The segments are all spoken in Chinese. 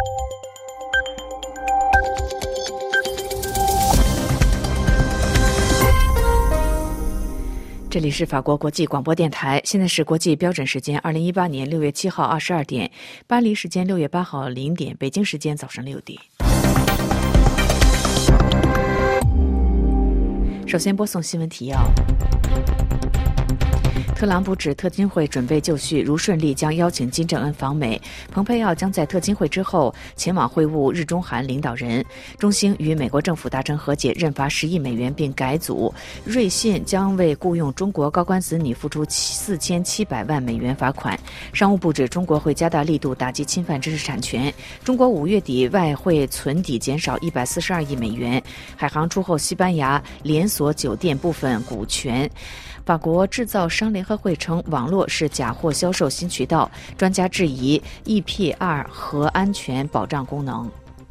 这里是法国国际广播电台，现在是国际标准时间2018年6月7号22点，巴黎时间6月8号0点，北京时间早上6点。首先播送新闻提要。特朗普指特金会准备就绪，如顺利将邀请金正恩访美。蓬佩奥将在特金会之后前往会晤日中韩领导人。中兴与美国政府达成和解，认罚10亿美元并改组。瑞信将为雇佣中国高官子女付出4700万美元罚款。商务部指中国会加大力度打击侵犯知识产权。中国5月底外汇存底减少142亿美元。海航出后西班牙连锁酒店部分股权。法国制造商联合会称，网络是假货销售新渠道，专家质疑 EPR 和安全保障功能。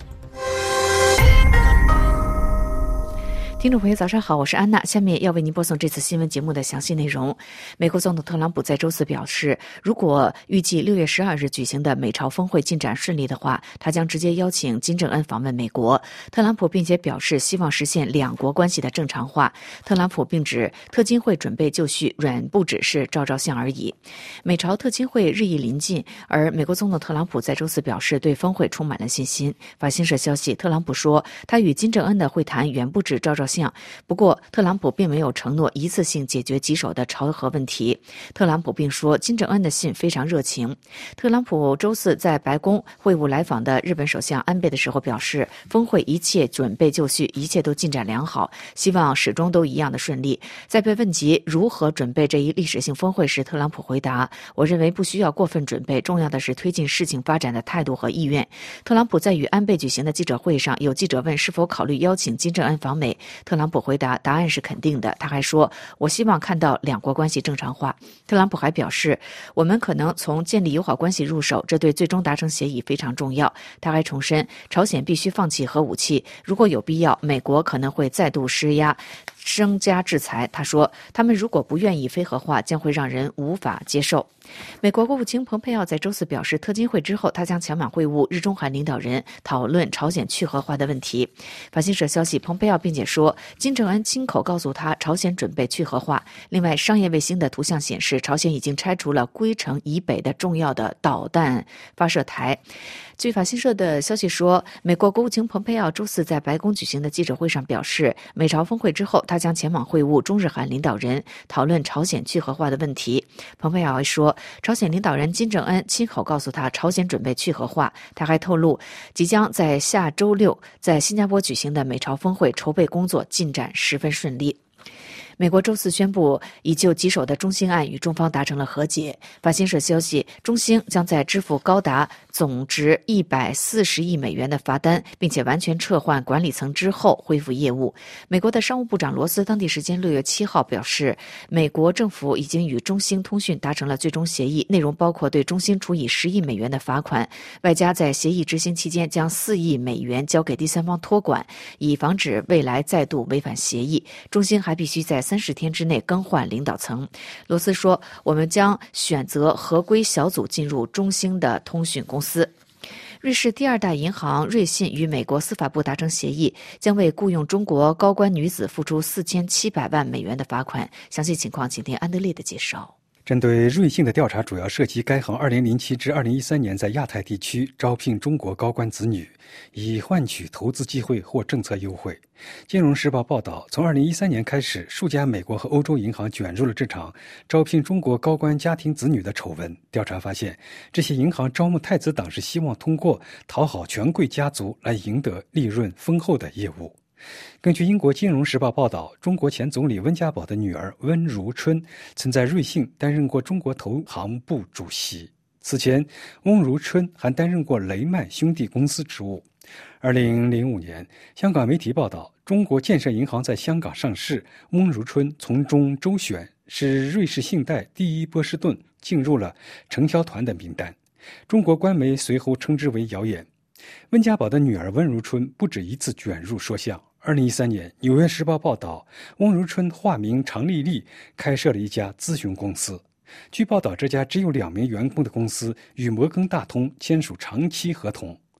听众朋友早上好，我是安娜，下面要为您播送这次新闻节目的详细内容。美国总统特朗普在周四表示，如果预计6月12日举行的美朝峰会进展顺利的话，他将直接邀请金正恩访问美国。特朗普并且表示希望实现两国关系的正常化。特朗普并指特金会准备就绪，远不只是照照相而已。美朝特金会日益临近，而美国总统特朗普在周四表示对峰会充满了信心。法新社消息，特朗普说他与金正恩的会谈远不止照照相。不过特朗普并没有承诺一次性解决棘手的朝核问题。特朗普并说金正恩的信非常热情。特朗普周四在白宫会晤来访的日本首相安倍的时候表示，峰会一切准备就绪，一切都进展良好，希望始终都一样的顺利。在被问及如何准备这一历史性峰会时，特朗普回答，我认为不需要过分准备，重要的是推进事情发展的态度和意愿。特朗普在与安倍举行的记者会上，有记者问是否考虑邀请金正恩访美，特朗普回答，答案是肯定的。他还说，我希望看到两国关系正常化。特朗普还表示，我们可能从建立友好关系入手，这对最终达成协议非常重要。他还重申，朝鲜必须放弃核武器，如果有必要，美国可能会再度施压增加制裁。他说，他们如果不愿意非核化，将会让人无法接受。美国国务卿蓬佩奥在周四表示，特金会之后他将前往会晤日中韩领导人，讨论朝鲜去核化的问题。法新社消息，蓬佩奥并且说，金正恩亲口告诉他朝鲜准备去核化。另外，商业卫星的图像显示，朝鲜已经拆除了龟城以北的重要的导弹发射台。据法新社的消息说，美国国务卿蓬佩奥周四在白宫举行的记者会上表示，美朝峰会之后他将前往会晤中日韩领导人，讨论朝鲜去核化的问题。蓬佩奥还说，朝鲜领导人金正恩亲口告诉他朝鲜准备去核化。他还透露，即将在下周六在新加坡举行的美朝峰会筹备工作进展十分顺利。美国周四宣布已就棘手的中兴案与中方达成了和解。法新社消息，中兴将在支付高达总值140亿美元的罚单，并且完全撤换管理层之后恢复业务。美国的商务部长罗斯当地时间6月7号表示，美国政府已经与中兴通讯达成了最终协议，内容包括对中兴处以10亿美元的罚款，外加在协议执行期间将4亿美元交给第三方托管，以防止未来再度违反协议。中兴还必须在30天之内更换领导层。罗斯说，我们将选择合规小组进入中兴的通讯公司。瑞士第二大银行瑞信与美国司法部达成协议，将为雇佣中国高官女子付出4700万美元的罚款。详细情况请听安德烈的介绍。 针对瑞信的调查主要涉及该行2007至2013年在亚太地区招聘中国高官子女，以换取投资机会或政策优惠。金融时报报道，从2013年开始，数家美国和欧洲银行卷入了这场招聘中国高官家庭子女的丑闻。调查发现，这些银行招募太子党是希望通过讨好权贵家族来赢得利润丰厚的业务。根据英国金融时报报道，中国前总理温家宝的女儿温如春曾在瑞信担任过中国投行部主席。此前，温如春还担任过雷曼兄弟公司职务。2005年，香港媒体报道，中国建设银行在香港上市，温如春从中周旋，使瑞士信贷第一波士顿进入了承销团的名单。中国官媒随后称之为谣言。温家宝的女儿温如春不止一次卷入说相。2013年，《纽约时报》报道，温如春化名常丽丽，开设了一家咨询公司。据报道，这家只有2名员工的公司与摩根大通签署长期合同。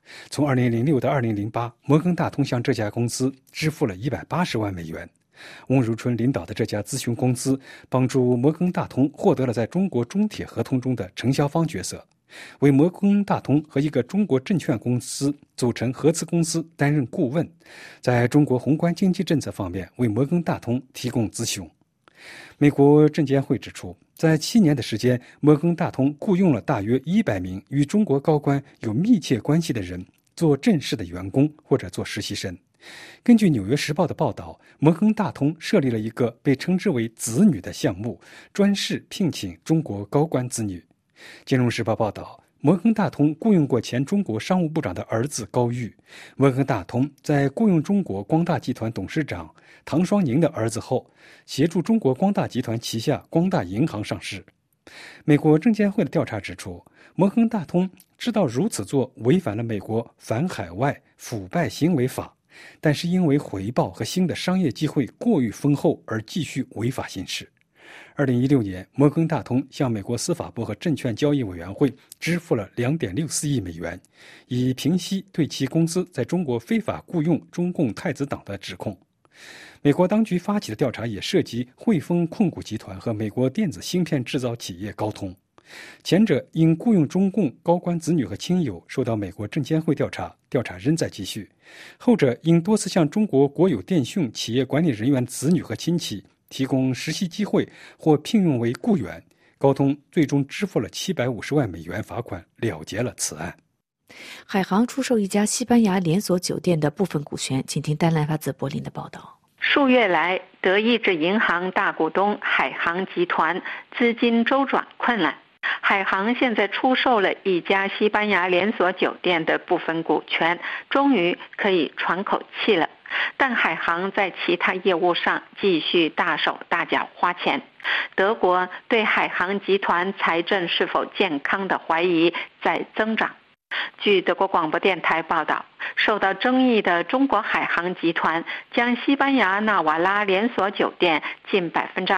从2006到2008，摩根大通向这家公司支付了180万美元。翁如春领导的这家咨询公司帮助摩根大通获得了在中国中铁合同中的承销方角色，为摩根大通和一个中国证券公司组成合资公司担任顾问，在中国宏观经济政策方面为摩根大通提供咨询。美国证监会指出，在7年的时间，摩根大通雇佣了大约100名与中国高官有密切关系的人做正式的员工或者做实习生。根据《纽约时报》的报道，摩根大通设立了一个被称之为子女的项目，专事聘请中国高官子女。《金融时报》报道，摩根大通雇佣过前中国商务部长的儿子高玉。摩根大通在雇佣中国光大集团董事长唐双宁的儿子后，协助中国光大集团旗下光大银行上市。美国证监会的调查指出，摩根大通知道如此做违反了美国反海外腐败行为法，但是因为回报和新的商业机会过于丰厚而继续违法行事。2016年，摩根大通向美国司法部和证券交易委员会支付了2.64亿美元，以平息对其公司在中国非法雇佣中共太子党的指控。美国当局发起的调查也涉及汇丰控股集团和美国电子芯片制造企业高通，前者因雇佣中共高官子女和亲友受到美国证监会调查，调查仍在继续；后者因多次向中国国有电讯企业管理人员子女和亲戚提供实习机会或聘用为雇员，高通最终支付了750万美元罚款，了结了此案。 海航出售一家西班牙连锁酒店的部分股权，请听丹兰发自柏林的报道。 数月来，德意志银行大股东海航集团资金周转困难。海航现在出售了一家西班牙连锁酒店的部分股权，终于可以喘口气了。但海航在其他业务上继续大手大脚花钱。德国对海航集团财政是否健康的怀疑在增长。据德国广播电台报道，受到争议的中国海航集团将西班牙纳瓦拉连锁酒店近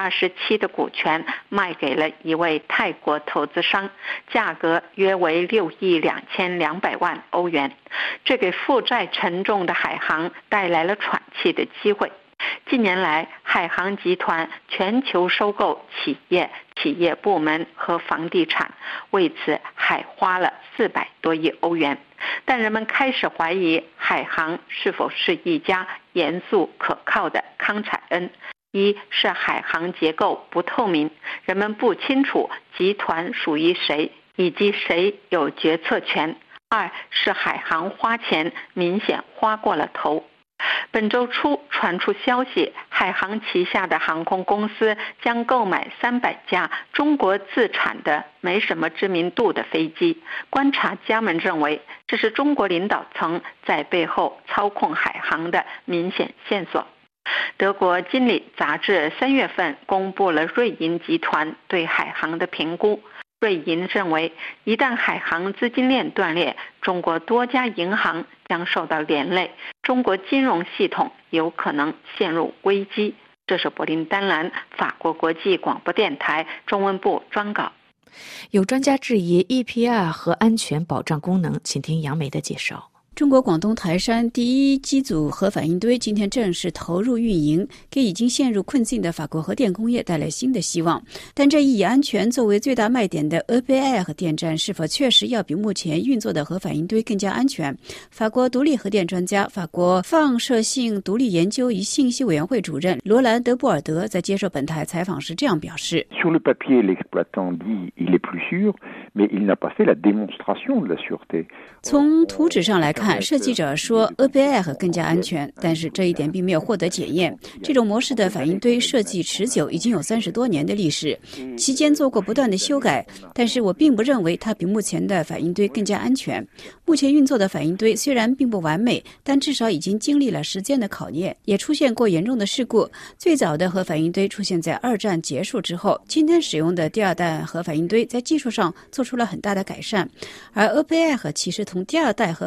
27%的股权卖给了一位泰国投资商，价格约为6亿2200万欧元。这给负债沉重的海航带来了喘气的机会。近年来，海航集团全球收购企业部门和房地产，为此还花了400多亿欧元。但人们开始怀疑海航是否是一家严肃可靠的康采恩。一是海航结构不透明，人们不清楚集团属于谁以及谁有决策权。二是海航花钱明显花过了头。本周初传出消息，海航旗下的航空公司将购买300架中国自产的没什么知名度的飞机。观察家们认为，这是中国领导层在背后操控海航的明显线索。德国经理杂志3月份公布了瑞银集团对海航的评估。瑞银认为，一旦海航资金链断裂，中国多家银行将受到连累，中国金融系统有可能陷入危机。这是柏林丹兰法国国际广播电台中文部专稿。 有专家质疑 EPR 核安全保障功能，请听杨梅的介绍。 中国广东台山第一机组核反应堆今天正式投入运营，给已经陷入困境的法国核电工业带来新的希望。但这一以安全作为最大卖点的 EPR 核电站是否确实要比目前运作的核反应堆更加安全？法国独立核电专家、法国放射性独立研究与信息委员会主任罗兰·德布尔德在接受本台采访时这样表示： Sur le papier, l'exploitant dit il est plus sûr, mais il n'a pas fait la démonstration de la sûreté. 从图纸上来看，设计者说 EPR 更加安全，但是这一点并没有获得检验。这种模式的反应堆设计持久，已经有30多年的历史，期间做过不断的修改，但是我并不认为它比目前的反应堆更加安全。目前运作的反应堆虽然并不完美，但至少已经经历了时间的考验，也出现过严重的事故。最早的核反应堆出现在2战结束之后，今天使用的第2代核反应堆在技术上做出了很大的改善，而 EPR 其实同第2代核反应堆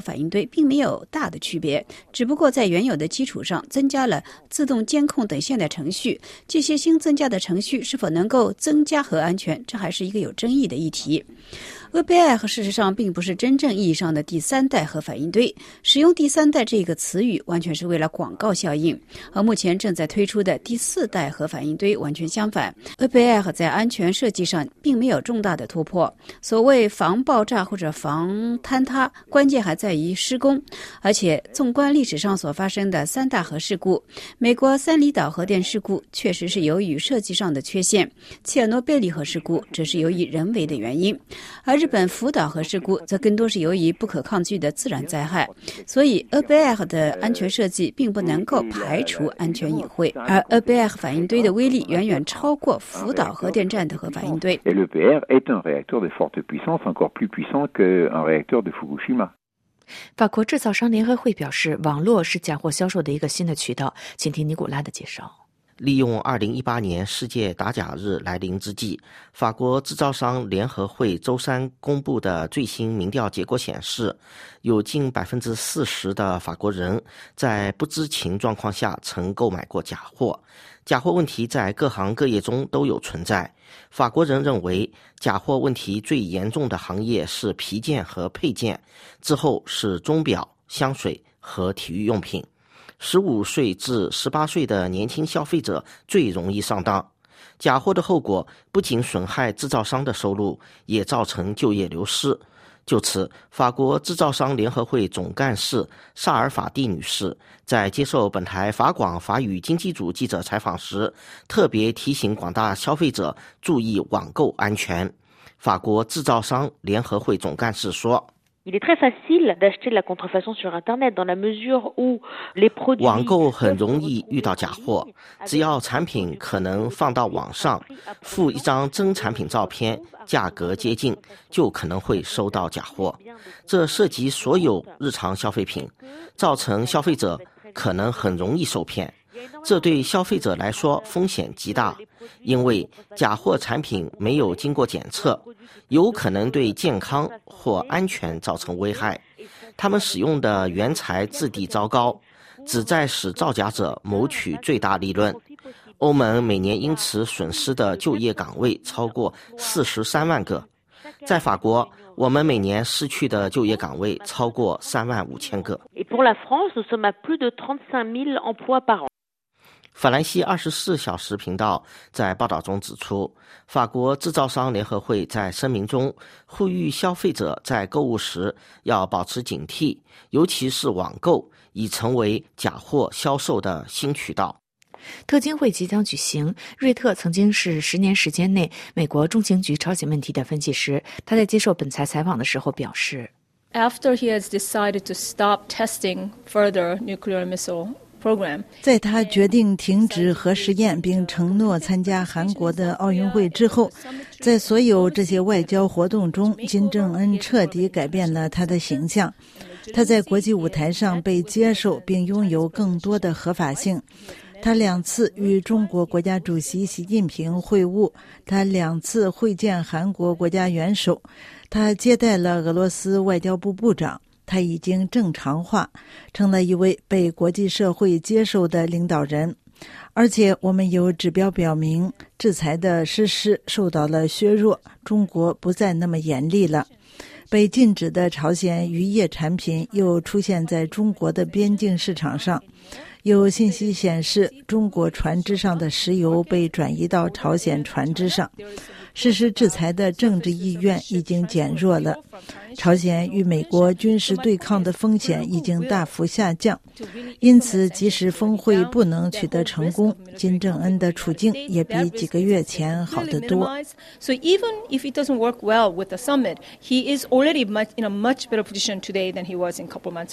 并没有大的区别，只不过在原有的基础上增加了自动监控等现代程序。这些新增加的程序是否能够增加核安全，这还是一个有争议的议题。OBI 事实上并不是真正意义上的第三代核反应堆，使用第三代这个词语完全是为了广告效应，和目前正在推出的第四代核反应堆完全相反。OBI 在安全设计上并没有重大的突破，所谓防爆炸或者防坍塌，关键还在于施工。而且纵观历史上所发生的三大核事故，美国三里岛核电事故确实是由于设计上的缺陷，切尔诺贝利核事故只是由于人为的原因，而日本福岛核事故则更多是由于不可抗拒的自然灾害。所以 OBI 的安全设计并不能够排除安全隐患，而 OBI 反应堆的威力远远超过福岛核电站的核反应堆。 Et l'EPR est un réacteur de forte puissance, encore plus puissant qu'un réacteur de Fukushima。 法国制造商联合会表示，网络是假货销售的一个新的渠道。请听尼古拉的介绍。 利用2018年世界打假日来临之际，法国制造商联合会周三公布的最新民调结果显示，有近40%的法国人在不知情状况下曾购买过假货。假货问题在各行各业中都有存在。法国人认为，假货问题最严重的行业是皮件和配件，之后是钟表、香水和体育用品。15岁至18岁的年轻消费者最容易上当。假货的后果不仅损害制造商的收入，也造成就业流失。就此，法国制造商联合会总干事萨尔法蒂女士在接受本台法广法语经济组记者采访时，特别提醒广大消费者注意网购安全。法国制造商联合会总干事说 Il est très facile d'acheter de la contrefaçon sur Internet dans la mesure où les produits 网购很容易遇到假货，只要产品可能放到网上，附一张真产品照片，价格接近，就可能会收到假货。这涉及所有日常消费品，造成消费者可能很容易受骗。这对消费者来说风险极大，因为假货产品没有经过检测，有可能对健康或安全造成危害。他们使用的原材质地糟糕，旨在使造假者谋取最大利润。欧盟每年因此损失的就业岗位超过43万个。在法国，我们每年失去的就业岗位超过35000个。 Et pour la France, nous sommes à plus de 35 000 emplois par an。 法兰西24小时频道在报道中指出，法国制造商联合会在声明中呼吁消费者在购物时要保持警惕，尤其是网购已成为假货销售的新渠道。 特金会即将举行，瑞特曾经是10年时间内美国中情局朝鲜问题的分析师。他在接受本台采访的时候表示 After he has decided to stop testing further nuclear missile program， 在他决定停止核试验并承诺参加韩国的奥运会之后，在所有这些外交活动中，金正恩彻底改变了他的形象。他在国际舞台上被接受并拥有更多的合法性。他2次与中国国家主席习近平会晤，他2次会见韩国国家元首，他接待了俄罗斯外交部部长。他已经正常化，成了一位被国际社会接受的领导人。而且我们有指标表明，制裁的实施受到了削弱，中国不再那么严厉了。被禁止的朝鲜渔业产品又出现在中国的边境市场上。有信息显示，中国船只上的石油被转移到朝鲜船只上。实施制裁的政治意愿已经减弱了，朝鲜与美国军事对抗的风险已经大幅下降，因此即使峰会不能取得成功，金正恩的处境也比几个月前好得多。 So even if it doesn't work well with the summit, he is already in a much better position today than he was in a couple months ago.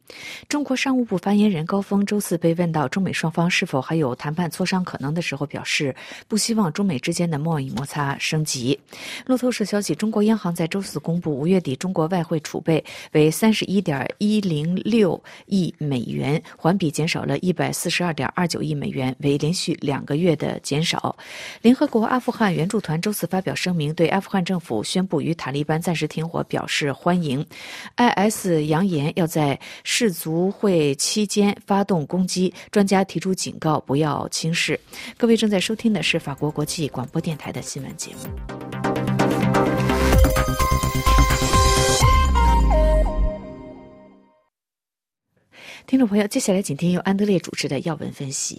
中国商务部发言人高峰周四被问到中美双方是否还有谈判磋商可能的时候，表示不希望中美之间的贸易摩擦升级。路透社消息，中国央行在周四公布5月底中国外汇储备为31.106亿美元，环比减少了142.29亿美元，为连续2个月的减少。联合国阿富汗援助团周四发表声明，对阿富汗政府宣布与塔利班暂时停火表示欢迎。IS 扬言要在世足会期间发动攻击，专家提出警告，不要轻视。各位正在收听的是法国国际广播电台的新闻节目。听众朋友，接下来请听由安德烈主持的要闻分析。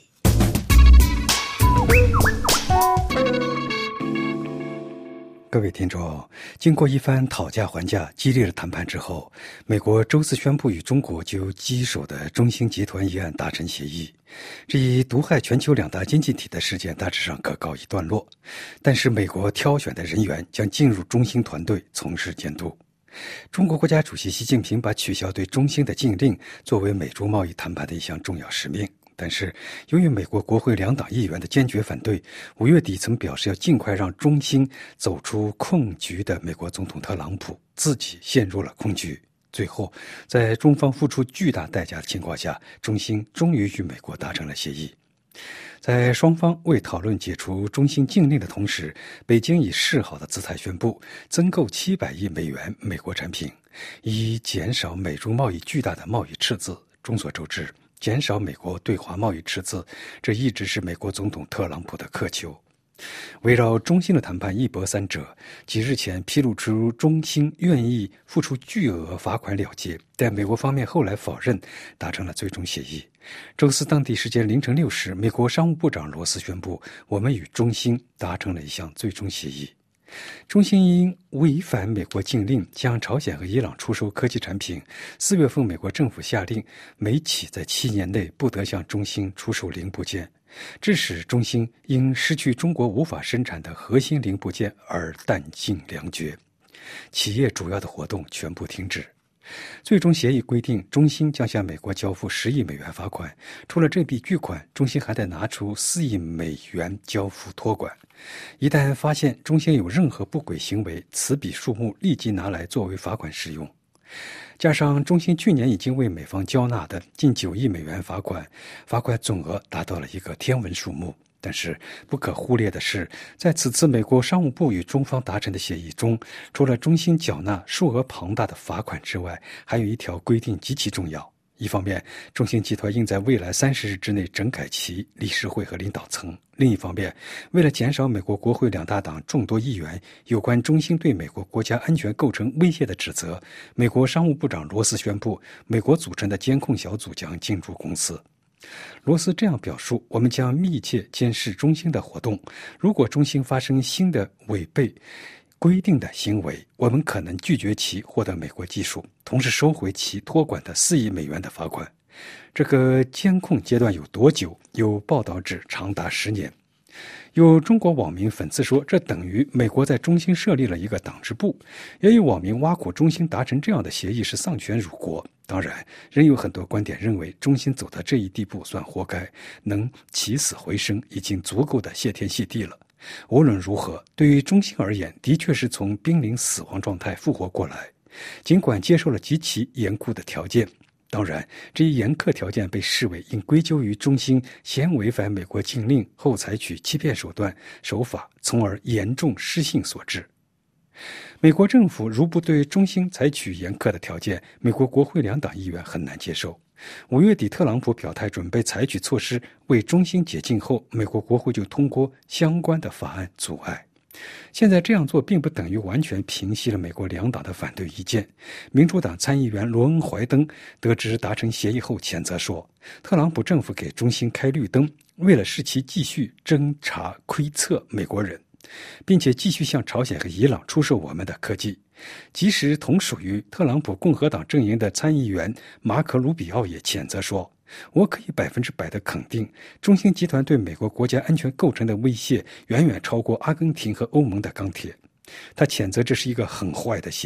各位听众，经过一番讨价还价、激烈的谈判之后，美国周四宣布与中国就棘手的中兴集团一案达成协议。这一毒害全球2大经济体的事件大致上可告一段落，但是美国挑选的人员将进入中兴团队从事监督。中国国家主席习近平把取消对中兴的禁令作为美中贸易谈判的一项重要使命。但是，由于美国国会2党议员的坚决反对，5月底曾表示要尽快让中兴走出困局的美国总统特朗普自己陷入了困局。最后，在中方付出巨大代价的情况下，中兴终于与美国达成了协议。在双方为讨论解除中兴禁令的同时，北京以示好的姿态宣布增购700亿美元美国产品，以减少美中贸易巨大的贸易赤字。众所周知，减少美国对华贸易赤字，这一直是美国总统特朗普的渴求。围绕中兴的谈判一波三折，几日前披露出中兴愿意付出巨额罚款了结，但美国方面后来否认达成了最终协议。周四当地时间凌晨6时，美国商务部长罗斯宣布，我们与中兴达成了一项最终协议。中兴因违反美国禁令向朝鲜和伊朗出售科技产品，4月份美国政府下令美企在7年内不得向中兴出售零部件，致使中兴因失去中国无法生产的核心零部件而弹尽粮绝，企业主要的活动全部停止。最终协议规定，中兴将向美国交付10亿美元罚款，除了这笔巨款，中兴还得拿出4亿美元交付托管。一旦发现中兴有任何不轨行为，此笔数目立即拿来作为罚款使用。加上中兴去年已经为美方交纳的近9亿美元罚款，罚款总额达到了一个天文数目。但是不可忽略的是，在此次美国商务部与中方达成的协议中，除了中兴缴纳数额庞大的罚款之外，还有一条规定极其重要。一方面，中兴集团应在未来30日之内整改其理事会和领导层；另一方面，为了减少美国国会2大党众多议员有关中兴对美国国家安全构成威胁的指责，美国商务部长罗斯宣布，美国组成的监控小组将进驻公司。罗斯这样表述，我们将密切监视中兴的活动，如果中兴发生新的违背规定的行为，我们可能拒绝其获得美国技术，同时收回其托管的4亿美元的罚款。这个监控阶段有多久？有报道指长达10年。有中国网民讽刺说，这等于美国在中兴设立了一个党支部。也有网民挖苦中兴达成这样的协议是丧权辱国。当然，仍有很多观点认为，中兴走到这一地步算活该，能起死回生已经足够的谢天谢地了。无论如何，对于中兴而言，的确是从濒临死亡状态复活过来，尽管接受了极其严酷的条件。当然，这一严苛条件被视为应归咎于中兴先违反美国禁令，后采取欺骗手法，从而严重失信所致。美国政府如不对中兴采取严苛的条件，美国国会2党议员很难接受。5月底，特朗普表态准备采取措施为中兴解禁后，美国国会就通过相关的法案阻碍。现在这样做并不等于完全平息了美国2党的反对意见。民主党参议员罗恩·怀登得知达成协议后谴责说，特朗普政府给中兴开绿灯，为了使其继续侦查窥测美国人，并且继续向朝鲜和伊朗出售我们的科技。即使同属于特朗普共和党阵营的参议员马可·鲁比奥也谴责说，我可以100%的肯定，中兴集团对美国国家安全构成的威胁远远超过阿根廷和欧盟的钢铁。他谴责这是一个很坏的协议。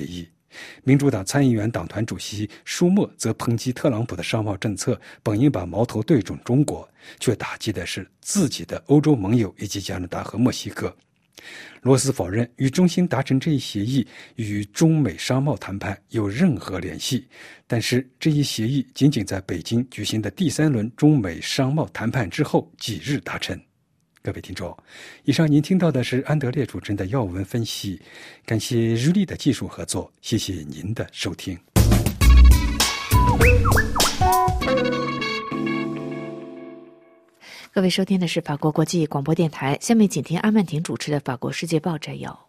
民主党参议员党团主席舒默则抨击特朗普的商贸政策本应把矛头对准中国，却打击的是自己的欧洲盟友以及加拿大和墨西哥。罗斯否认与中兴达成这一协议与中美商贸谈判有任何联系，但是这一协议仅仅在北京举行的第3轮中美商贸谈判之后几日达成。各位听众，以上您听到的是安德烈主持的要闻分析，感谢日立的技术合作，谢谢您的收听。 各位收听的是法国国际广播电台，下面请听阿曼婷主持的法国世界报摘要。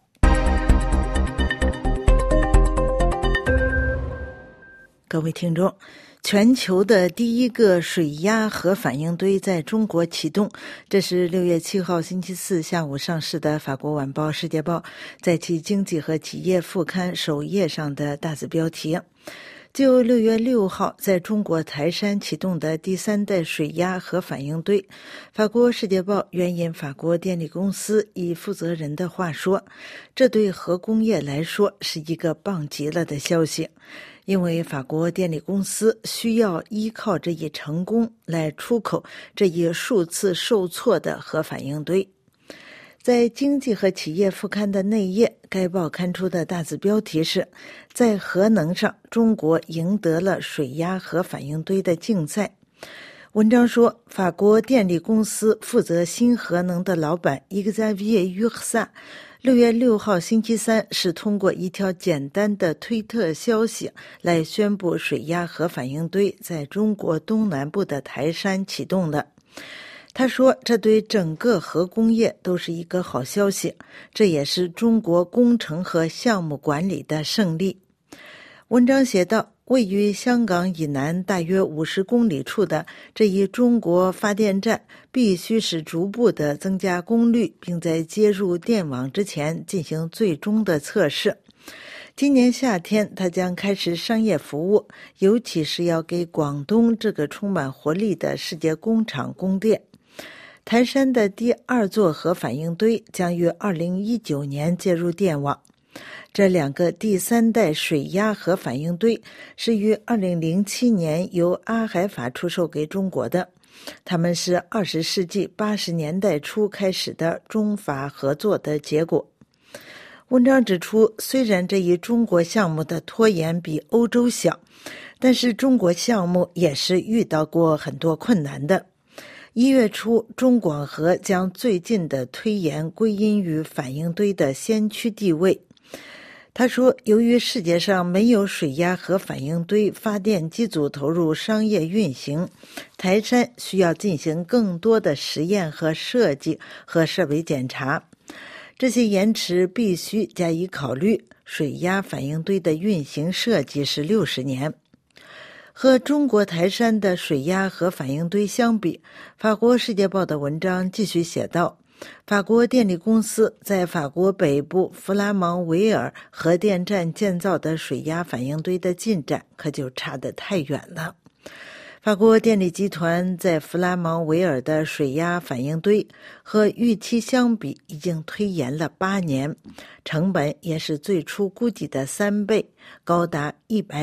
各位听众，全球的第一个水压核反应堆在中国启动，这是6月7号星期四下午上市的法国晚报《世界报》在其经济和企业副刊首页上的大字标题。就6月6号在中国台山启动的第3代水压核反应堆，法国《世界报》援引法国电力公司一负责人的话说，这对核工业来说是一个棒极了的消息，因为法国电力公司需要依靠这一成功来出口这一数次受挫的核反应堆。在经济和企业副刊的内页，该报刊出的大字标题是在核能上中国赢得了水压核反应堆的竞赛。文章说，法国电力公司负责新核能的老板Xavier Ursa 6月6号星期三是通过一条简单的推特消息来宣布水压核反应堆在中国东南部的台山启动的。他说，这对整个核工业都是一个好消息，这也是中国工程和项目管理的胜利。文章写道，位于香港以南大约50公里处的这一中国发电站必须是逐步的增加功率，并在接入电网之前进行最终的测试。今年夏天它将开始商业服务，尤其是要给广东这个充满活力的世界工厂供电。台山的第2座核反应堆将于2019年接入电网。这2个第3代水压核反应堆是于2007年由阿海法出售给中国的，它们是20世纪80年代初开始的中法合作的结果。文章指出，虽然这一中国项目的拖延比欧洲小，但是中国项目也是遇到过很多困难的。1月初，中广核将最近的推延归因于反应堆的先驱地位。他说，由于世界上没有水压核反应堆发电机组投入商业运行，台山需要进行更多的实验和设计和设备检查。这些延迟必须加以考虑，水压反应堆的运行设计是60年。和中国台山的水压核反应堆相比，法国《世界报》的文章继续写道，法国电力公司在法国北部弗拉芒维尔核电站建造的水压反应堆的进展可就差得太远了。法国电力集团在弗拉芒维尔的水压反应堆和预期相比已经推延了8年，成本也是最初估计的3倍，高达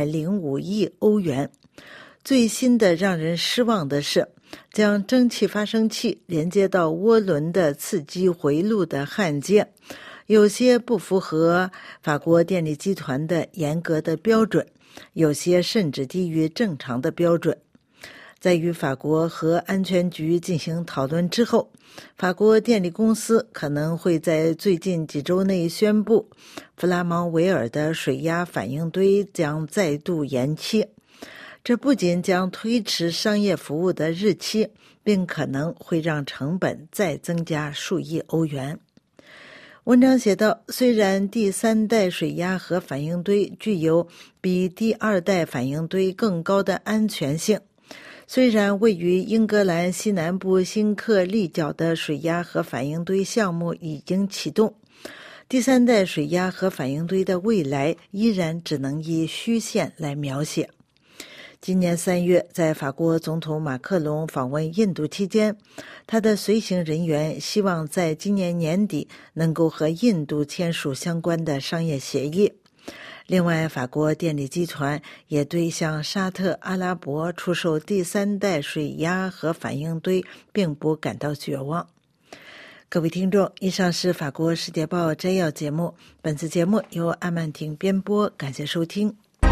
105亿欧元。最新的让人失望的是，将蒸汽发生器连接到涡轮的刺激回路的焊接，有些不符合法国电力集团的严格的标准，有些甚至低于正常的标准。在与法国核安全局进行讨论之后，法国电力公司可能会在最近几周内宣布，弗拉芒维尔的水压反应堆将再度延期。这不仅将推迟商业服务的日期，并可能会让成本再增加数亿欧元。文章写道，虽然第3代水压核反应堆具有比第2代反应堆更高的安全性，虽然位于英格兰西南部新克利角的水压核反应堆项目已经启动，第3代水压核反应堆的未来依然只能以虚线来描写。今年3月，在法国总统马克龙访问印度期间，他的随行人员希望在今年年底能够和印度签署相关的商业协议。 另外，法国电力集团也对向沙特阿拉伯出售第3代水压和反应堆并不感到绝望。各位听众，以上是法国世界报摘要节目，本次节目由阿曼婷编播，感谢收听。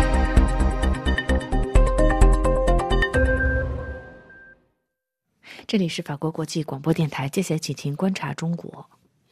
这里是法国国际广播电台，接下来请听观察中国。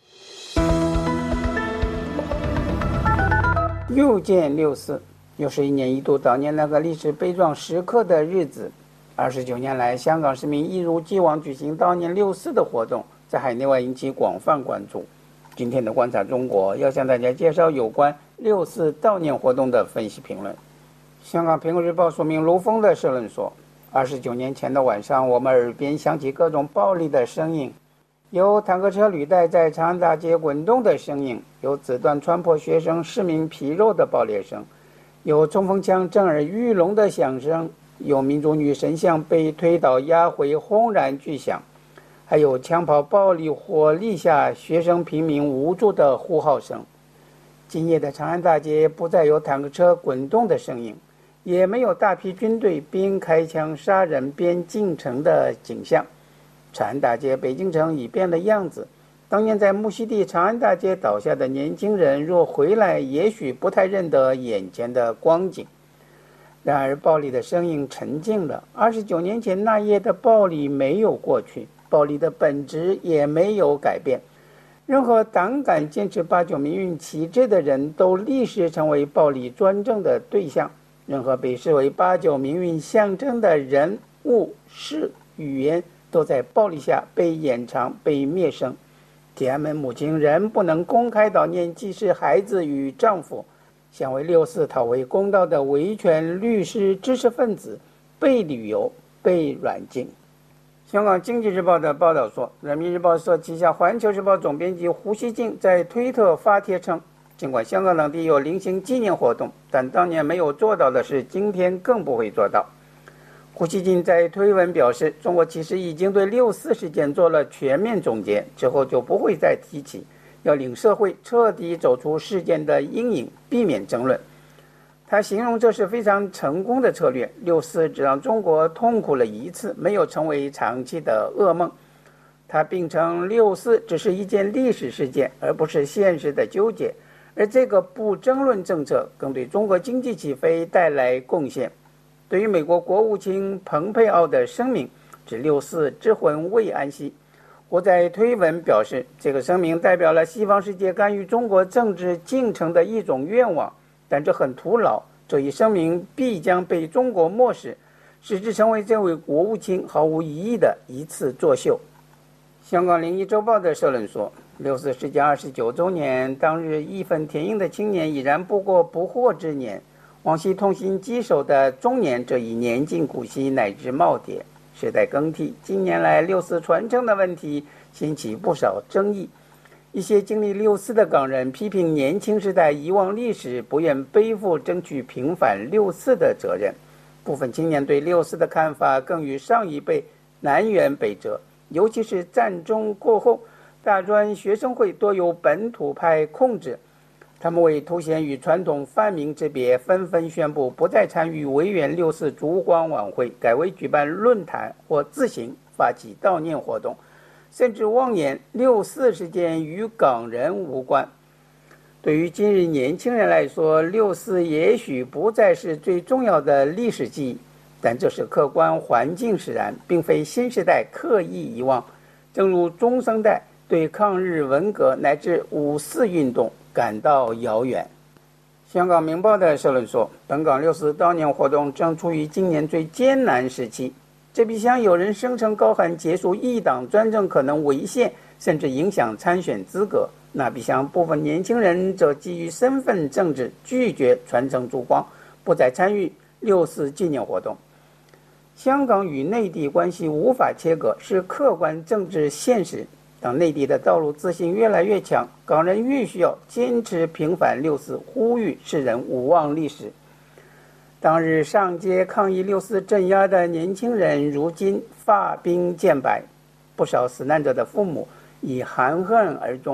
又见六四，又是一年一度悼念那个历史悲壮时刻的日子。29年来，香港市民一如既往举行悼念六四的活动，在海内外引起广泛关注。今天的观察中国要向大家介绍有关六四悼念活动的分析评论。香港苹果日报署名卢峰的社论说，29年前的晚上，我们耳边响起各种暴力的声音，有坦克车履带在长安大街滚动的声音，有子弹穿破学生市民皮肉的爆裂声，有冲锋枪震耳欲聋的响声，有民族女神像被推倒压毁轰然巨响，还有枪炮暴力火力下学生平民无助的呼号声。今夜的长安大街不再有坦克车滚动的声音，也没有大批军队边开枪杀人边进城的景象。长安大街，北京城已变了样子。当年在木樨地长安大街倒下的年轻人若回来，也许不太认得眼前的光景。然而暴力的声音沉静了，29年前那夜的暴力没有过去，暴力的本质也没有改变。任何胆敢坚持89民运旗帜的人都立时成为暴力专政的对象，任何被视为89民运象征的人物事语言都在暴力下被掩藏被灭声。天安门母亲仍不能公开悼念既是孩子与丈夫，想为六四讨回公道的维权律师知识分子被旅游被软禁。香港经济日报的报道说，人民日报社旗下环球时报总编辑胡锡进在推特发帖称，尽管香港当地有零星纪念活动，但当年没有做到的事，今天更不会做到。胡锡进在推文表示，中国其实已经对六四事件做了全面总结，之后就不会再提起，要令社会彻底走出事件的阴影，避免争论。他形容这是非常成功的策略，六四只让中国痛苦了一次，没有成为长期的噩梦。他并称六四只是一件历史事件，而不是现实的纠结，而这个不争论政策更对中国经济起飞带来贡献。对于美国国务卿蓬佩奥的声明，指六四之魂未安息，我在推文表示，这个声明代表了西方世界干预中国政治进程的一种愿望，但这很徒劳，这一声明必将被中国漠视，使之成为这位国务卿毫无意义的一次作秀。香港01周报的社论说，六四事件29周年当日，义愤填膺的青年已然不过不惑之年，往昔痛心疾首的中年这已年近古稀乃至耄耋。时代更替，近年来六四传承的问题掀起不少争议。一些经历六四的港人批评年轻时代遗忘历史，不愿背负争取平反六四的责任。部分青年对六四的看法更与上一辈南辕北辙，尤其是战争过后，大专学生会多由本土派控制。他们为凸显与传统泛民之别，纷纷宣布不再参与维园六四烛光晚会，改为举办论坛或自行发起悼念活动，甚至妄言六四事件与港人无关。对于今日年轻人来说，六四也许不再是最重要的历史记忆，但这是客观环境使然，并非新时代刻意遗忘。正如中生代对抗日文革乃至五四运动感到遥远。香港明报的社论说，本港六四悼念活动正处于今年最艰难时期，这比像有人声称高喊结束一党专政可能违宪甚至影响参选资格，那比像部分年轻人则基于身份政治拒绝传承烛光，不再参与六四纪念活动。香港与内地关系无法切割，是客观政治现实。当内地的道路自信越来越强，港人越需要坚持平反六四，呼吁世人勿忘历史。当日上街抗议六四镇压的年轻人，如今发鬓渐白，不少死难者的父母已含恨而终，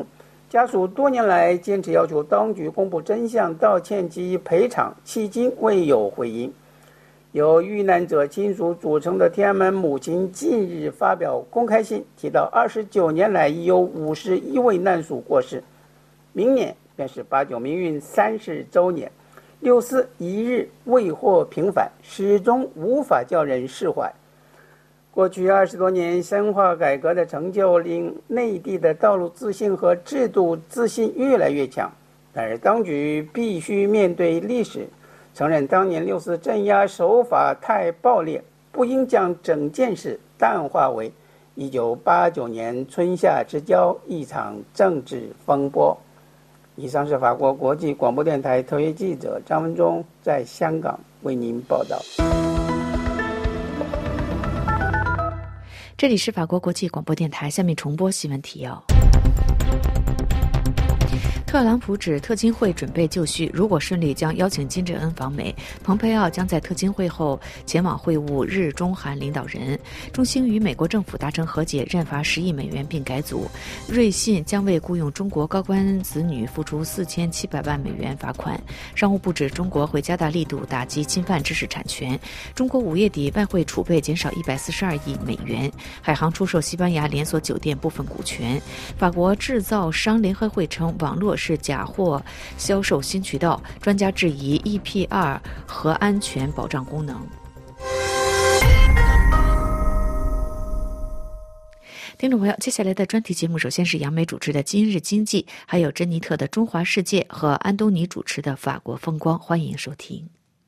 家属多年来坚持要求当局公布真相、道歉及赔偿，迄今未有回应。由遇难者亲属组成的天安门母亲近日发表公开信，提到29年来已有51位难属过世，明年便是89民运30周年，6·4一日未获平反，始终无法叫人释怀。过去20多年深化改革的成就，令内地的道路自信和制度自信越来越强。但是当局必须面对历史，承认当年6·4镇压手法太暴烈，不应将整件事淡化为1989年春夏之交一场政治风波。以上是法国国际广播电台特约记者张文忠在香港为您报道。 这里是法国国际广播电台，下面重播新闻提要。特朗普指特金会准备就绪，如果顺利将邀请金正恩访美。蓬佩奥将在特金会后前往会晤日中韩领导人。中兴与美国政府达成和解，认罚10亿美元并改组。瑞信将为雇佣中国高官子女付出4700万美元罚款。商务部指中国会加大力度打击侵犯知识产权。中国5月底外汇储备减少142亿美元。海航出售西班牙连锁酒店部分股权。法国制造商联合会称网络是假货销售新渠道，专家质疑 EPR 和安全保障功能。听众朋友，接下来的专题节目首先是杨梅主持的今日经济，还有珍妮特的中华世界和安东尼主持的法国风光，欢迎收听。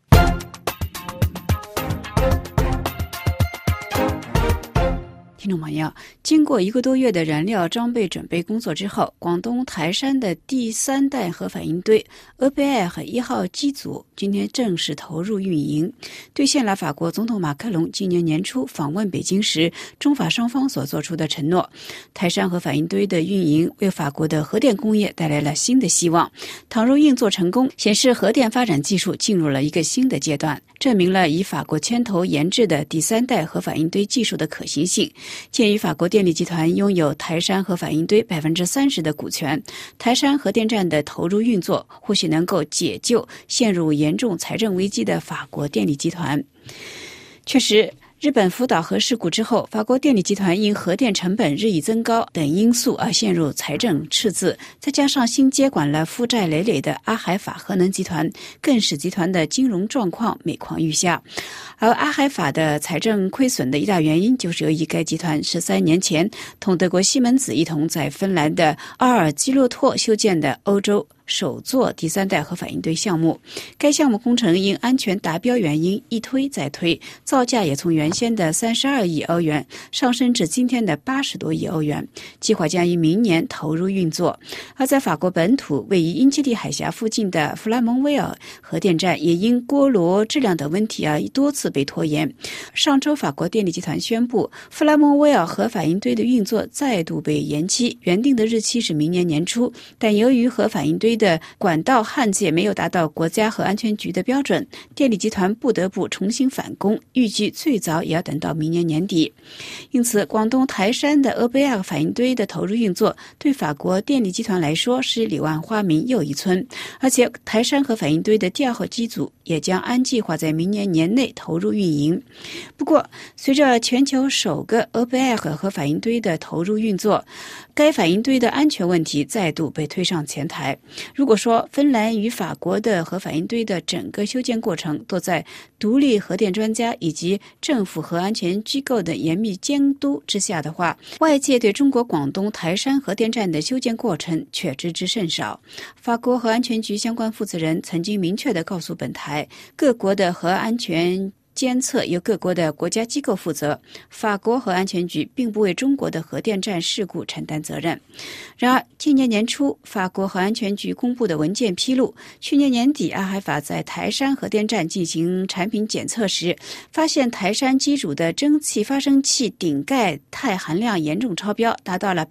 听众朋友，经过1个多月的燃料装备准备工作之后，广东台山的第3代核反应堆 EPR 1号机组今天正式投入运营，兑现了法国总统马克龙今年年初访问北京时中法双方所做出的承诺。台山核反应堆的运营为法国的核电工业带来了新的希望，倘若运作成功，显示核电发展技术进入了一个新的阶段，证明了以法国牵头研制的第3代核反应堆技术的可行性。鉴于法国电力集团拥有台山核反应堆30%的股权，台山核电站的投入运作或许能够解救陷入严重财政危机的法国电力集团。确实，日本福岛核事故之后，法国电力集团因核电成本日益增高等因素而陷入财政赤字，再加上新接管了负债累累的阿海法核能集团，更使集团的金融状况每况愈下。而阿海法的财政亏损的一大原因，就是由于该集团13年前同德国西门子一同在芬兰的阿尔基洛托修建的欧洲首座第3代核反应堆项目。该项目工程因安全达标原因一推再推，造价也从原先的32亿欧元上升至今天的80多亿欧元，计划将于明年投入运作。而在法国本土位于英吉利海峡附近的弗拉蒙威尔核电站也因锅炉质量等问题而多次被拖延。上周法国电力集团宣布，弗拉蒙威尔核反应堆的运作再度被延期，原定的日期是明年年初，但由于核反应堆的管道焊接没有达到国家核安全局的标准，电力集团不得不重新返工，预计最早也要等到明年年底。因此，广东台山的EPR反应堆的投入运作对法国电力集团来说是柳暗花明又一村，而且台山核反应堆的第2号机组也将按计划在明年年内投入运营。不过，随着全球首个 EPR 核反应堆的投入运作，该反应堆的安全问题再度被推上前台。如果说芬兰与法国的核反应堆的整个修建过程都在独立核电专家以及政府核安全机构的严密监督之下的话，外界对中国广东台山核电站的修建过程却知之甚少。法国核安全局相关负责人曾经明确地告诉本台，各国的核安全监测由各国的国家机构负责，法国核安全局并不为中国的核电站事故承担责任。然而，今年年初，法国核安全局公布的文件披露，去年年底阿海法在台山核电站进行产品检测时，发现台山机组的蒸汽发生器顶盖钛含量严重超标，达到了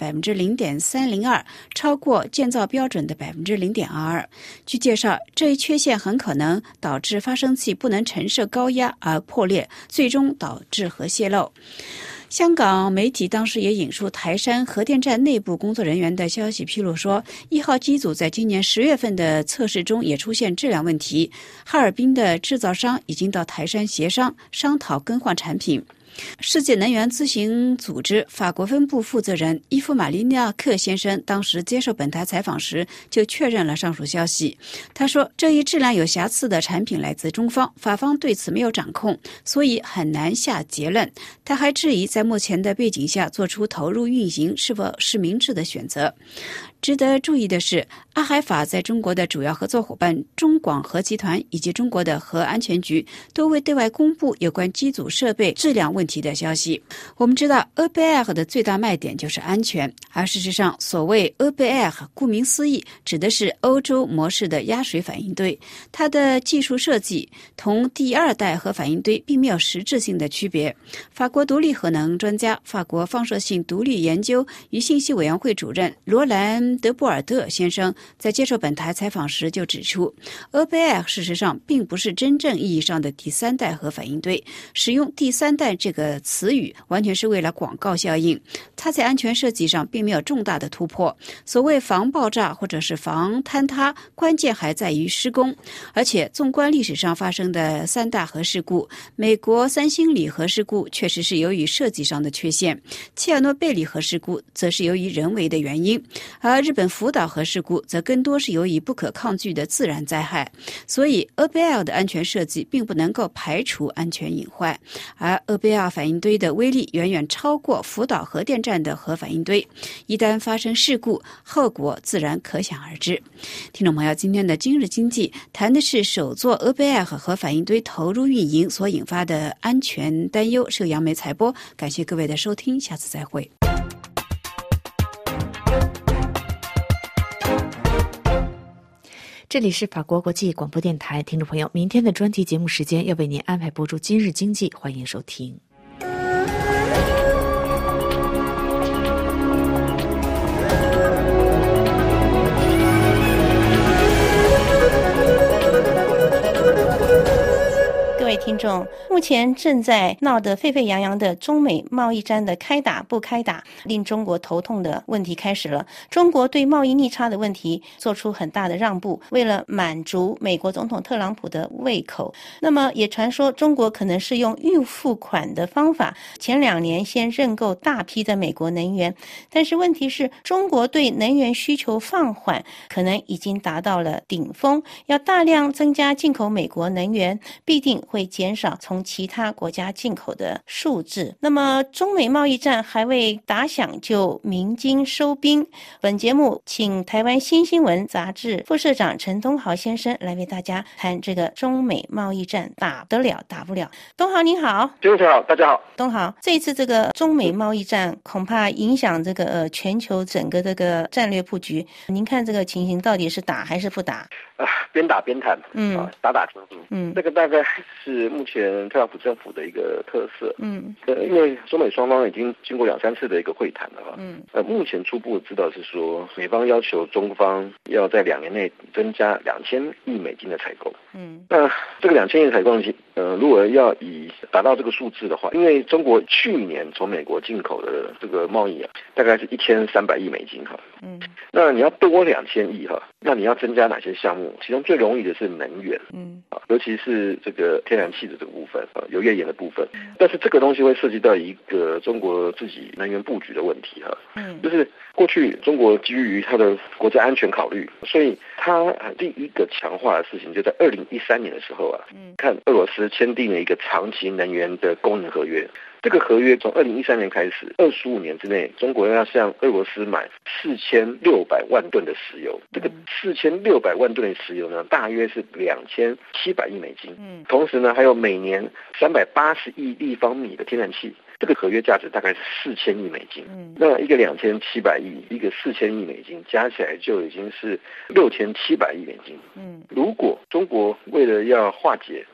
0.302%， 超过建造标准的 0.22%。据介绍，这一缺陷很可能导致发生器不能承受高压而破裂，最终导致核泄漏。 香港媒体当时也引述台山核电站内部工作人员的消息披露说，1号机组在今年10月份的测试中也出现质量问题，哈尔滨的制造商已经到台山协商商讨更换产品。世界能源咨询组织法国分部负责人伊夫马利尼亚克先生当时接受本台采访时就确认了上述消息。他说，这一质量有瑕疵的产品来自中方，法方对此没有掌控，所以很难下结论。他还质疑在目前的背景下做出投入运行是否是明智的选择。值得注意的是，阿海法在中国的主要合作伙伴中广核集团以及中国的核安全局都未对外公布有关机组设备质量问题的消息。我们知道 EPR 的最大卖点就是安全，而事实上所谓 EPR 顾名思义指的是欧洲模式的压水反应堆，它的技术设计同第2代核反应堆并没有实质性的区别。法国独立核能专家、法国放射性独立研究与信息委员会主任罗兰德布尔特先生在接受本台采访时就指出， EPR 事实上并不是真正意义上的第3代核反应堆，使用第3代这个词语完全是为了广告效应，它在安全设计上并没有重大的突破。所谓防爆炸或者是防坍塌，关键还在于施工。而且纵观历史上发生的3大核事故，美国三星里核事故确实是由于设计上的缺陷，切尔诺贝利核事故则是由于人为的原因，而日本福岛核事故则更多是由于不可抗拒的自然灾害。所以 EPR 的安全设计并不能够排除安全隐患，而 EPR 反应堆的威力远远超过福岛核电站的核反应堆，一旦发生事故，后果自然可想而知。听众朋友，今天的今日经济谈的是首座 EPR 核反应堆投入运营所引发的安全担忧，是由杨梅采播，感谢各位的收听，下次再会。 这里是法国国际广播电台，听众朋友，明天的专题节目时间要为您安排播出今日经济，欢迎收听。 各位听众，目前正在闹得沸沸扬扬的中美贸易战的开打不开打，令中国头痛的问题开始了。中国对贸易逆差的问题做出很大的让步，为了满足美国总统特朗普的胃口。那么也传说中国可能是用预付款的方法，前2年先认购大批的美国能源。但是问题是，中国对能源需求放缓，可能已经达到了顶峰，要大量增加进口美国能源，必定会减少从其他国家进口的数字。那么中美贸易战还未打响就鸣金收兵。本节目请台湾新新闻杂志副社长陈东豪先生来为大家谈这个中美贸易战打得了打不了。东豪您好。 主持人好，大家好。 东豪，这一次这个中美贸易战恐怕影响这个全球整个这个战略布局，您看这个情形到底是打还是不打？ 边打边谈，打打停停，这个大概是目前特朗普政府的一个特色，因为中美双方已经经过2、3次的一个会谈了哈，目前初步知道是说，美方要求中方要在2年内增加$2000亿的采购，那这个$2000亿的采购，如果要以达到这个数字的话，因为中国去年从美国进口的这个贸易大概是$1300亿哈，那你要多$2000亿哈，那你要增加哪些项目？其中最容易的是能源，尤其是这个天然气的这个部分，油页岩的部分。但是这个东西会涉及到一个中国自己能源布局的问题哈，就是过去中国基于它的国家安全考虑，所以它第一个强化的事情就在2013年的时候看俄罗斯签订了一个长期能源的供应合约。这个合约从2013年开始，25年之内，中国要向俄罗斯买4600万吨的石油。这个4600万吨的石油呢，大约是$2700亿。同时呢，还有每年380亿立方米的天然气。这个合约价值大概是$4000亿，那一个2700亿，一个$4000亿，加起来就已经是$6700亿。如果中国为了要化解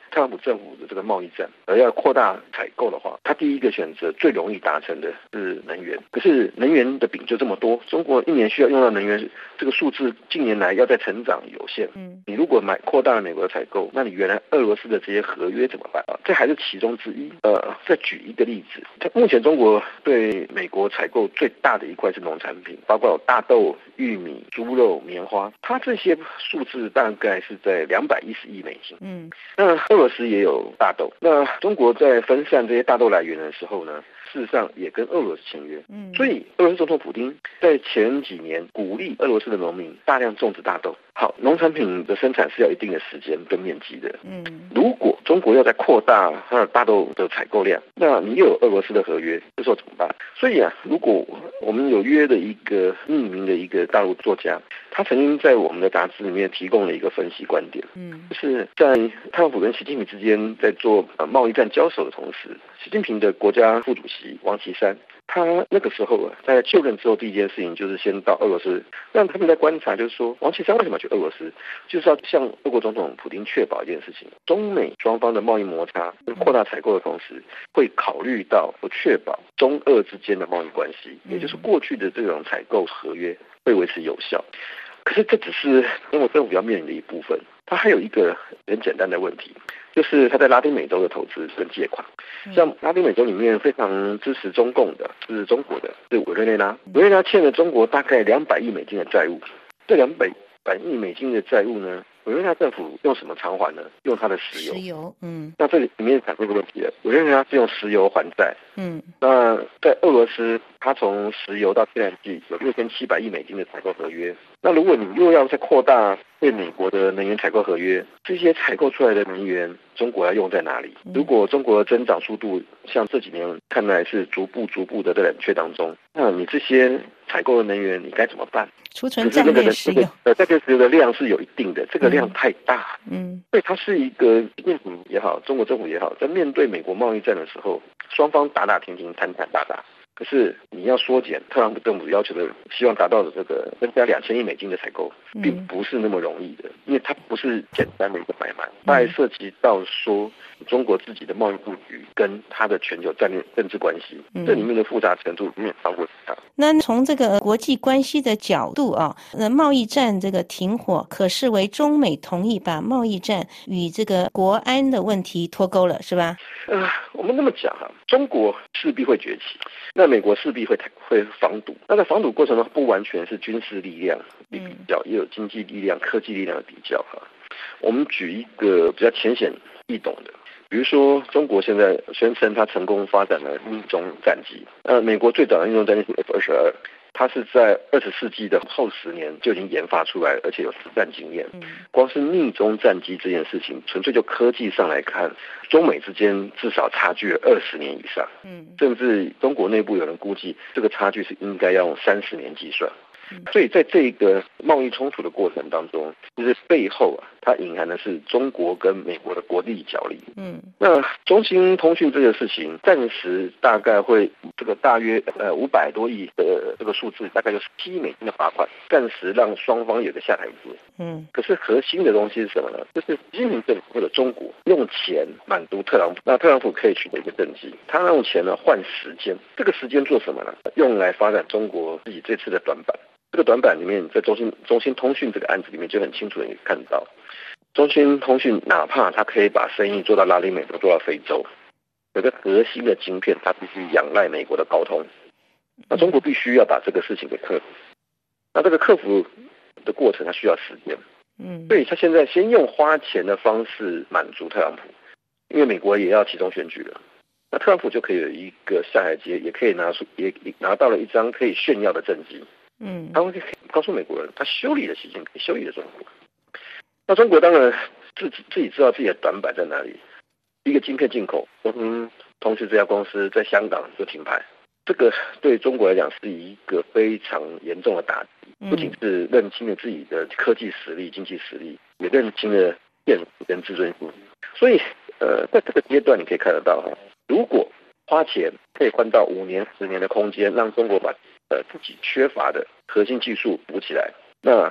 特朗普政府的这个贸易战，而要扩大采购的话，他第一个选择最容易达成的是能源。可是能源的饼就这么多，中国一年需要用到能源这个数字近年来要在成长有限。你如果扩大了美国的采购，那你原来俄罗斯的这些合约怎么办啊？这还是其中之一。再举一个例子，目前中国对美国采购最大的一块是农产品，包括有大豆、玉米、猪肉、棉花，它这些数字大概是在210亿美金。那俄罗斯也有大豆，那中国在分散这些大豆来源的时候呢，事实上也跟俄罗斯签约。所以俄罗斯总统普丁在前几年鼓励俄罗斯的农民大量种植大豆。好，农产品的生产是要一定的时间跟面积的。如果中国要再扩大它的大豆的采购量，那你又有俄罗斯的合约，这时候怎么办？所以如果我们有约的一个匿名的一个大陆作家，他曾经在我们的杂志里面提供了一个分析观点，就是在特朗普跟习近平之间在做贸易战交手的同时，习近平的国家副主席王岐山，他那个时候在就任之后第一件事情就是先到俄罗斯，让他们在观察，就是说王岐山为什么要去俄罗斯，就是要向俄国总统普丁确保一件事情，中美双方的贸易摩擦扩大采购的同时，会考虑到不确保中俄之间的贸易关系，也就是过去的这种采购合约会维持有效。可是这只是中国政府要面临的一部分，它还有一个很简单的问题，就是它在拉丁美洲的投资跟借款。像拉丁美洲里面非常支持中共的是中国的，是委内瑞拉。委内瑞拉欠了中国大概200亿美金的债务，这200亿美金的债务呢，委内瑞拉政府用什么偿还呢？用它的石油。那这里面产生一个问题了，委内瑞拉是用石油还债。那在俄罗斯，它从石油到天然气有6700亿美金的采购合约。那如果你又要再扩大对美国的能源采购合约，这些采购出来的能源，中国要用在哪里？如果中国的增长速度像这几年看来是逐步的在冷却当中，那你这些采购的能源你该怎么办？ 储存战略石油， 战略石油的量是有一定的，这个量太大。所以它是一个习近平也好，中国政府也好，在面对美国贸易战的时候，双方打打停停，谈谈打打。可是你要缩减特朗普政府要求的，希望达到的这个增加2000亿美金的采购，并不是那么容易的，因为它不是简单的一个买卖，它还涉及到说中国自己的贸易布局跟它的全球战略政治关系，这里面的复杂程度远超过它。 那从这个国际关系的角度贸易战这个停火可视为中美同意把贸易战与这个国安的问题脱钩了，是吧？ 我们那么讲中国势必会崛起，那美国势必会防堵。那在防堵过程中，不完全是军事力量比较，也有经济力量、科技力量的比较我们举一个比较浅显易懂的，比如说中国现在宣称它成功发展了逆中战机。美国最早的逆中战机是 F-22。它是在20世纪的后10年就已经研发出来，而且有实战经验。光是逆中战机这件事情，纯粹就科技上来看，中美之间至少差距了20年以上。甚至中国内部有人估计，这个差距是应该要用30年计算。所以在这个贸易冲突的过程当中，其实背后它隐含的是中国跟美国的国力角力。那中兴通讯这个事情，暂时大概会这个大约500多亿的这个数字，大概就是7亿美金的罚款，暂时让双方有个下台阶。可是核心的东西是什么呢？就是习近平政府或者中国用钱满足特朗普，那特朗普可以取得一个政绩，他用钱呢换时间，这个时间做什么呢？用来发展中国自己这次的短板。这个短板里面，在中兴通讯这个案子里面就很清楚的看到，中兴通讯哪怕它可以把生意做到拉丁美洲、做到非洲，有个核心的晶片，它必须仰赖美国的高通。那中国必须要把这个事情给克服。那这个克服的过程，它需要时间。所以他现在先用花钱的方式满足特朗普，因为美国也要期中选举了。那特朗普就可以有一个下台阶，也可以也拿到了一张可以炫耀的政绩。他会告诉美国人，他修理了习近平，修理了中国。那中国当然自己知道自己的短板在哪里。一个晶片进口，通讯这家公司在香港就停牌，这个对中国来讲是一个非常严重的打击。不仅是认清了自己的科技实力、经济实力，也认清了辩跟自尊心。所以，在这个阶段你可以看得到如果花钱可以换到5年、10年的空间，让中国把自己缺乏的核心技术补起来，那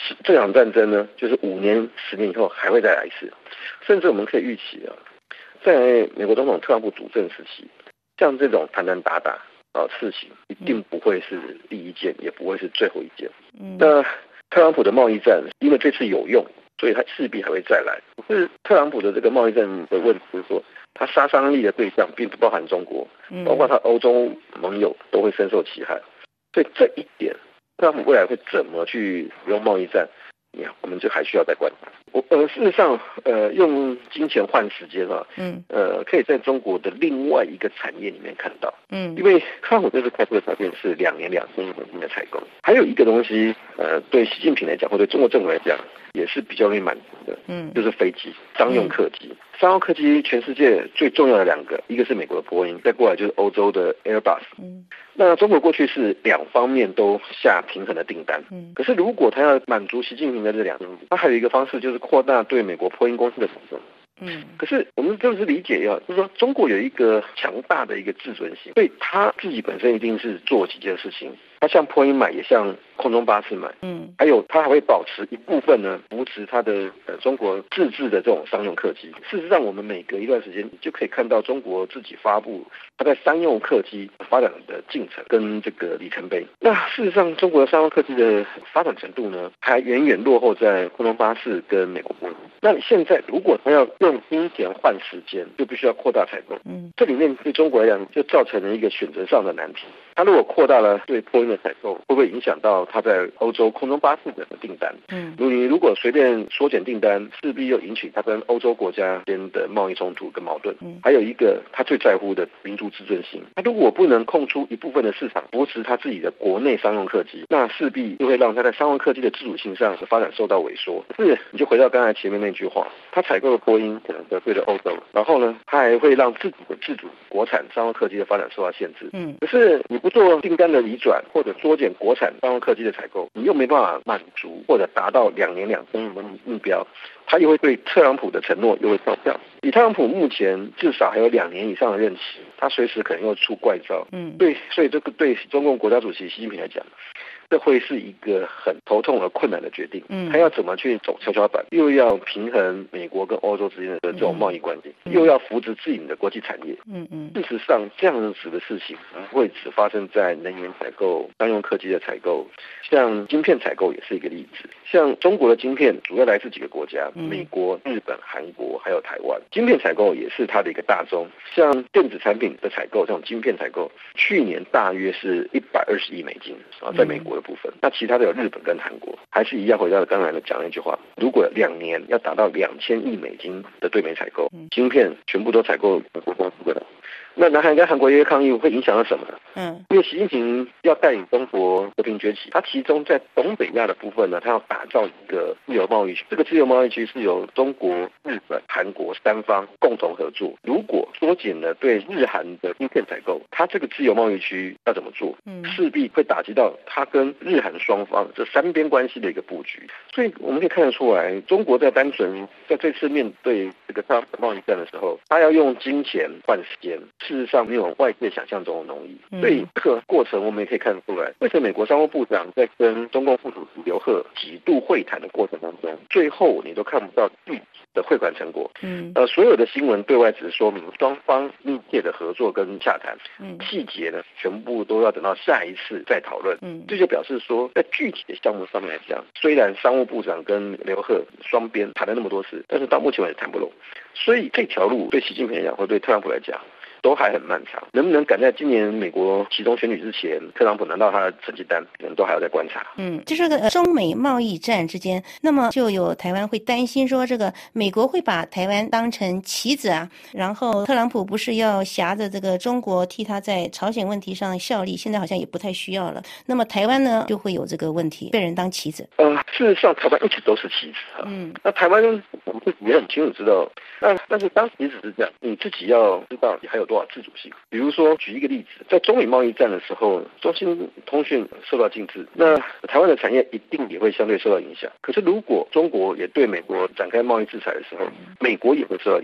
这场战争呢，就是5年、10年以后还会再来一次，甚至我们可以预期啊，在美国总统特朗普主政时期，像这种谈谈打打事情，一定不会是第一件，也不会是最后一件。那特朗普的贸易战，因为这次有用，所以他势必还会再来。可是特朗普的这个贸易战的问题是说，他杀伤力的对象并不包含中国，包括他欧洲盟友都会深受其害。所以这一点，特朗普未来会怎么去使用贸易战，我们就还需要再观察。事实上，用金钱换时间啊，可以在中国的另外一个产业里面看到，因为特朗普这次开出的条件是2年2000亿美金的采购，还有一个东西，对习近平来讲，或者对中国政府来讲，也是比较容易满足的，就是飞机，商用客机。商用客机全世界最重要的2个，一个是美国的波音，再过来就是欧洲的 Airbus。那中国过去是2方面都下平衡的订单，可是如果他要满足习近平的这2点，他还有一个方式就是扩大对美国波音公司的合作。可是我们就是理解就是说中国有一个强大的一个自尊心，所以他自己本身一定是做几件事情，他向波音买，也向空中巴士买，还有他还会保持一部分呢，扶持他的中国自制的这种商用客机。事实上，我们每隔一段时间就可以看到中国自己发布他在商用客机发展的进程跟这个里程碑。那事实上，中国的商用客机的发展程度呢，还远远落后在空中巴士跟美国波音。那现在如果他要用金钱换时间，就必须要扩大采购。这里面对中国来讲，就造成了一个选择上的难题。他如果扩大了对波音的采购，会不会影响到他在欧洲空中巴士的订单？你如果随便缩减订单，势必又引起他跟欧洲国家间的贸易冲突跟矛盾。还有一个他最在乎的民族自尊心，他如果不能空出一部分的市场扶持他自己的国内商用客机，那势必就会让他在商用客机的自主性上的发展受到萎缩。是，你就回到刚才前面那句话，他采购的波音可能得罪了欧洲，然后呢，他还会让自己的自主国产商用客机的发展受到限制。可是你不做订单的移转或者缩减国产商用客机的采购，你又没办法满足或者达到2年2000亿的目标，他又会对特朗普的承诺又会跳票。以特朗普目前至少还有2年以上的任期，他随时可能又出怪招。所以这个对中共国家主席习近平来讲，这会是一个很头痛和困难的决定。他要怎么去走跷跷板，又要平衡美国跟欧洲之间的这种贸易关系，又要扶持自己的国际产业。事实上，这样子的事情不会只发生在能源采购、商用客机的采购，像晶片采购也是一个例子。像中国的晶片主要来自几个国家，美国、日本、韩国还有台湾。晶片采购也是它的一个大宗。像电子产品的采购，这种晶片采购，去年大约是120亿美金在美国的部分。那其他的有日本跟韩国，还是一样回到刚才讲那句话，如果2年要达到2000亿美金的对美采购，晶片全部都采购美国公司的，那南韩跟韩国也抗议，会影响到什么呢？因为习近平要带领中国和平崛起，他其中在东北亚的部分呢，他要打造一个自由贸易区。这个自由贸易区是由中国、日本、韩国3方共同合作。如果缩减了对日韩的晶片采购，他这个自由贸易区要怎么做？势必会打击到他跟日韩双方这3边关系的一个布局。所以我们可以看得出来，中国在这次面对这个特朗普贸易战的时候，他要用金钱换时间。事实上没有外界想象中的容易，所以这个过程我们也可以看得出来，为什么美国商务部长在跟中共副主席刘鹤几度会谈的过程当中，最后你都看不到具体的汇款成果。所有的新闻对外只是说明双方密切的合作跟洽谈，细节呢全部都要等到下一次再讨论。这就表示说，在具体的项目上面来讲，虽然商务部长跟刘鹤双边谈了那么多次，但是到目前为止谈不拢。所以这条路对习近平来讲，或对特朗普来讲，都还很漫长。能不能赶在今年美国期中选举之前，特朗普拿到他的成绩单，可能都还要再观察。 就这个中美贸易战之间，那么就有台湾会担心说，这个美国会把台湾当成棋子啊，然后特朗普不是要挟着这个中国替他在朝鲜问题上效力，现在好像也不太需要了。那么台湾呢，就会有这个问题，被人当棋子。 事实上台湾一直都是棋子啊。那台湾我们自己也很清楚知道，但是当棋子是这样，你自己要知道你还有多少自主性。比如说举一个例子，在中美贸易战的时候，中兴通讯受到禁制，那台湾的产业一定也会相对受到影响。可是如果中国也对美国展开贸易制裁的时候，美国也会受到影响。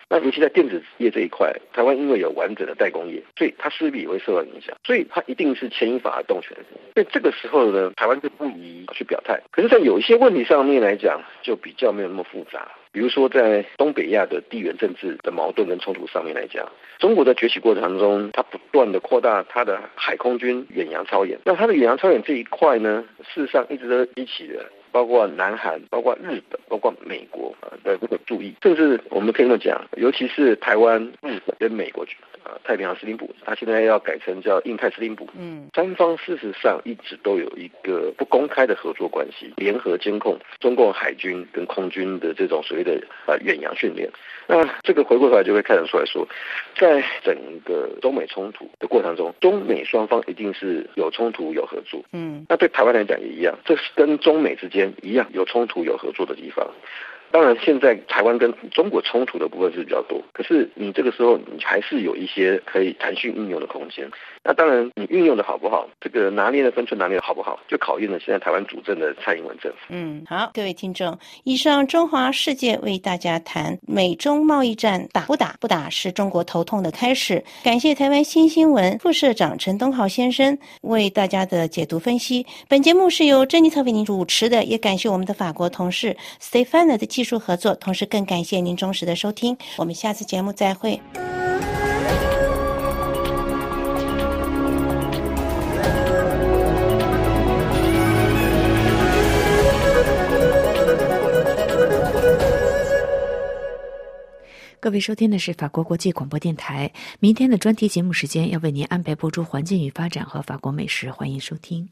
那尤其在电子业这一块，台湾因为有完整的代工业，所以它势必也会受到影响，所以它一定是牵一发而动全身。所以这个时候呢，台湾就不宜去表态。可是在有一些问题上面来讲，就比较没有那么复杂。比如说在东北亚的地缘政治的矛盾跟冲突上面来讲，中国的崛起过程中，它不断的扩大它的海空军远洋操演。那它的远洋操演这一块呢，事实上一直都激起了包括南韩、包括日本、包括美国的这个注意，甚至我们可以这么讲，尤其是台湾、日本跟美国太平洋司令部，它现在要改成叫印太司令部。三方事实上一直都有一个不公开的合作关系，联合监控中共海军跟空军的这种所谓的远洋训练。那这个回过头来就会看得出来说，在整个中美冲突的过程中，中美双方一定是有冲突有合作。那对台湾来讲也一样，这是跟中美之间一样有冲突有合作的地方。当然现在台湾跟中国冲突的部分是比较多，可是你这个时候你还是有一些可以弹性运用的空间。那当然你运用的好不好，这个拿捏的分寸拿捏的好不好，就考验了现在台湾主政的蔡英文政府。 好，各位听众，以上中华世界为大家谈美中贸易战打不打，不打是中国头痛的开始。感谢台湾新新闻副社长陈东豪先生为大家的解读分析。本节目是由珍妮特为您主持的，也感谢我们的法国同事 Stéphane 的技术合作，同时更感谢您忠实的收听。我们下次节目再会。 各位收听的是法国国际广播电台，明天的专题节目时间要为您安排播出环境与发展和法国美食，欢迎收听。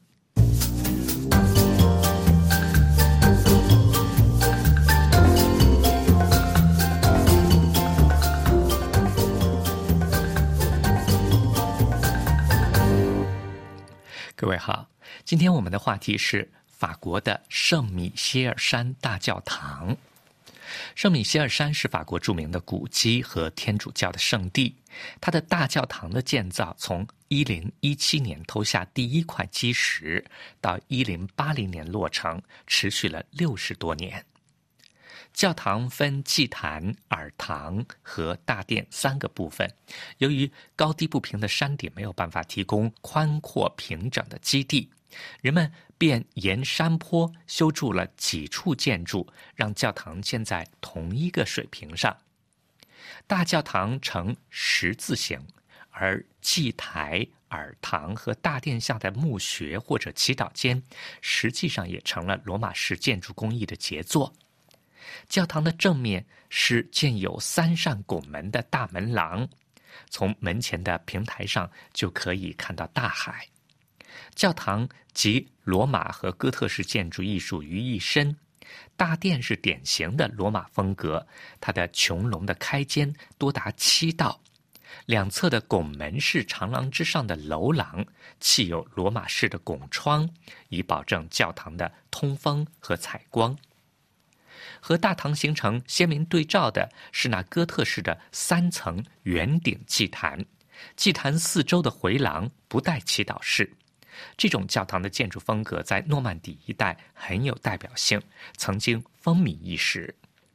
各位好，今天我们的话题是法国的圣米歇尔山大教堂。圣米歇尔山是法国著名的古迹和天主教的圣地，它的大教堂的建造从1017年投下第一块基石到1080年落成，持续了60多年。教堂分祭坛、耳堂和大殿3个部分，由于高低不平的山顶没有办法提供宽阔平整的基地，人们便沿山坡修筑了几处建筑，让教堂建在同一个水平上。大教堂呈十字形，而祭台、耳堂和大殿下的墓穴或者祈祷间，实际上也成了罗马式建筑工艺的杰作。教堂的正面是建有3扇拱门的大门廊，从门前的平台上就可以看到大海。教堂集罗马和哥特式建筑艺术于一身，大殿是典型的罗马风格，它的穹隆的开间多达7道，两侧的拱门是长廊之上的楼廊，砌有罗马式的拱窗，以保证教堂的通风和采光。和大堂形成鲜明对照的是那哥特式的3层圆顶祭坛，祭坛四周的回廊不带祈祷室。这种教堂的建筑风格在诺曼底一带很有代表性，曾经风靡一时。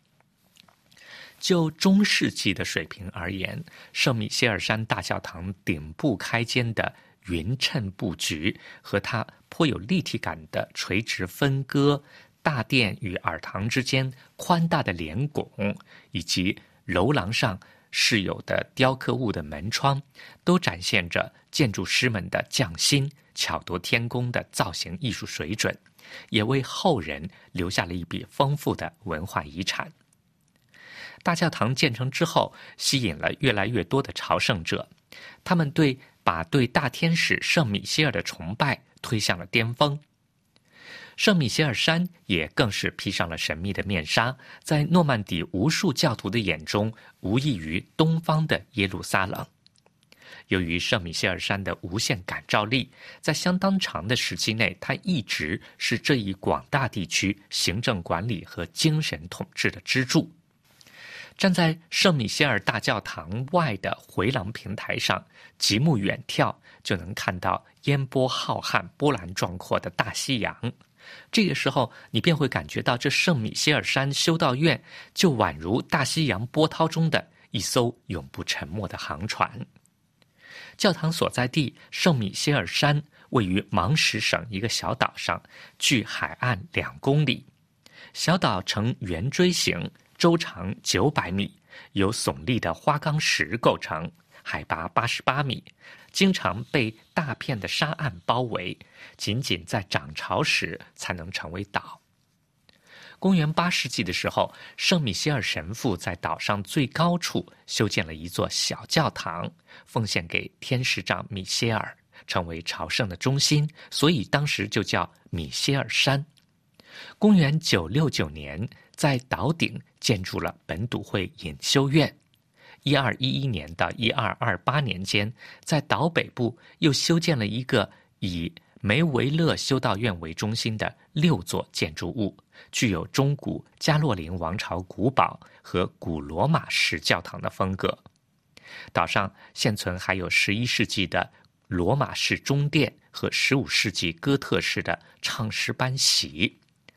就中世纪的水平而言，圣米歇尔山大教堂顶部开间的匀称布局和它颇有立体感的垂直分割，大殿与耳堂之间宽大的连拱，以及楼廊上饰有的雕刻物的门窗，都展现着建筑师们的匠心、巧夺天工的造型艺术水准，也为后人留下了一笔丰富的文化遗产。大教堂建成之后，吸引了越来越多的朝圣者，他们把对大天使圣米歇尔的崇拜推向了巅峰。圣米歇尔山也更是披上了神秘的面纱，在诺曼底无数教徒的眼中，无异于东方的耶路撒冷。由于圣米歇尔山的无限感召力，在相当长的时期内，它一直是这一广大地区行政管理和精神统治的支柱。站在圣米歇尔大教堂外的回廊平台上，极目远眺，就能看到烟波浩瀚、波澜壮阔的大西洋。这个时候，你便会感觉到这圣米歇尔山修道院就宛如大西洋波涛中的一艘永不沉没的航船。教堂所在地圣米歇尔山位于芒什省一个小岛上，距海岸2公里。小岛呈圆锥形，周长900米，由耸立的花岗石构成，海拔88米，经常被大片的沙岸包围，仅仅在涨潮时才能成为岛。公元8世纪的时候，圣米歇尔神父在岛上最高处修建了一座小教堂，奉献给天使长米歇尔，成为朝圣的中心，所以当时就叫米歇尔山。公元969年，在岛顶建筑了本笃会隐修院。1211年到1228年间，在岛北部又修建了一个以梅维勒修道院为中心的6座建筑物，具有中古加洛林王朝古堡和古罗马式教堂的风格。岛上现存还有11世纪的罗马式中殿和15世纪哥特式的唱诗班席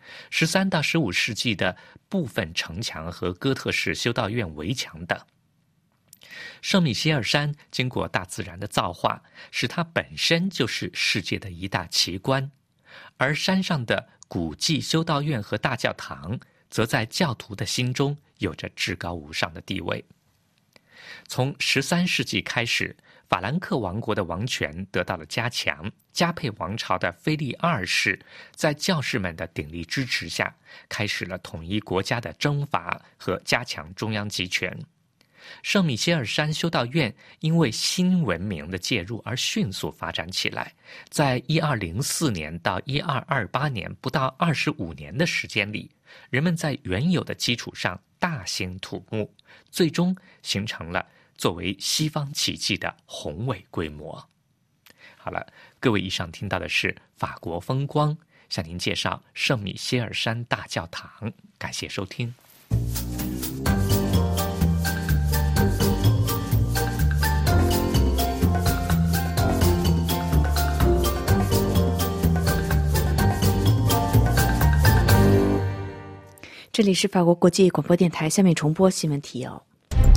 ，13到15世纪的部分城墙和哥特式修道院围墙等。圣米歇尔山经过大自然的造化，使它本身就是世界的一大奇观，而山上的古迹修道院和大教堂则在教徒的心中有着至高无上的地位。从13世纪开始，法兰克王国的王权得到了加强，加佩王朝的腓力2世在教士们的鼎力支持下，开始了统一国家的征伐和加强中央集权。圣米歇尔山修道院因为新文明的介入而迅速发展起来，在1204年到1228年不到25年的时间里，人们在原有的基础上大兴土木，最终形成了作为西方奇迹的宏伟规模。好了，各位，以上听到的是法国风光，向您介绍圣米歇尔山大教堂，感谢收听。 这里是法国国际广播电台，下面重播新闻提要。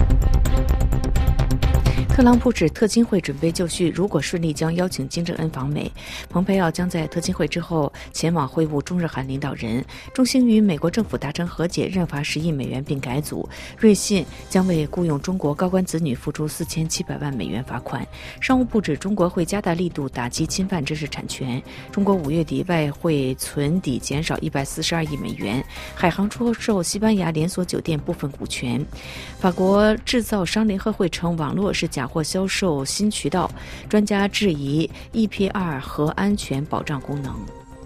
特朗普指特金会准备就绪，如果顺利将邀请金正恩访美。蓬佩奥将在特金会之后前往会晤中日韩领导人，中兴与美国政府达成和解，认罚10亿美元并改组。瑞信将为雇佣中国高官子女付出4700万美元罚款。商务部指中国会加大力度打击侵犯知识产权。中国5月底外汇存底减少142亿美元。海航出售西班牙连锁酒店部分股权。法国制造商联合会称网络是假货销售新渠道，专家质疑 EPR 核安全保障功能。